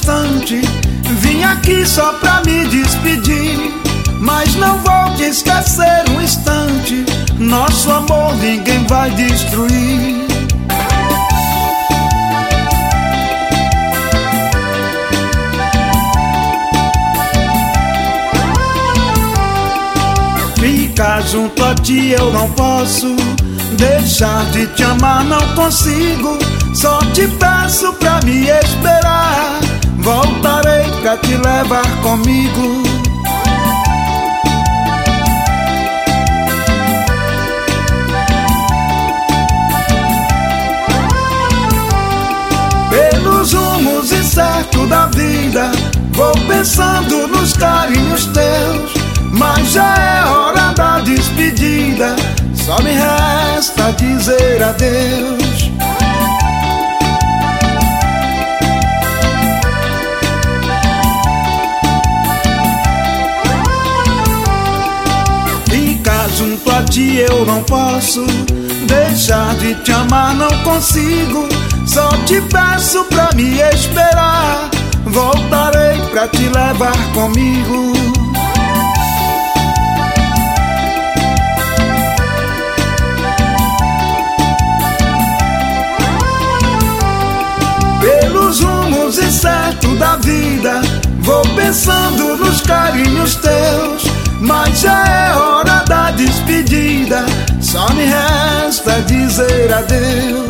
distante. Vim aqui só pra me despedir, mas não vou te esquecer um instante. Nosso amor ninguém vai destruir. Ficar junto a ti eu não posso, deixar de te amar não consigo. Só te peço pra me esperar, voltarei pra te levar comigo. Pelos rumos incertos da vida, vou pensando nos carinhos teus, mas já é hora da despedida, só me resta dizer adeus. Ficar junto a ti eu não posso, deixar de te amar não consigo. Só te peço pra me esperar, voltarei pra te levar comigo. Pelos rumos incertos da vida, vou pensando nos carinhos teus, mas já é hora da despedida, só me resta dizer adeus.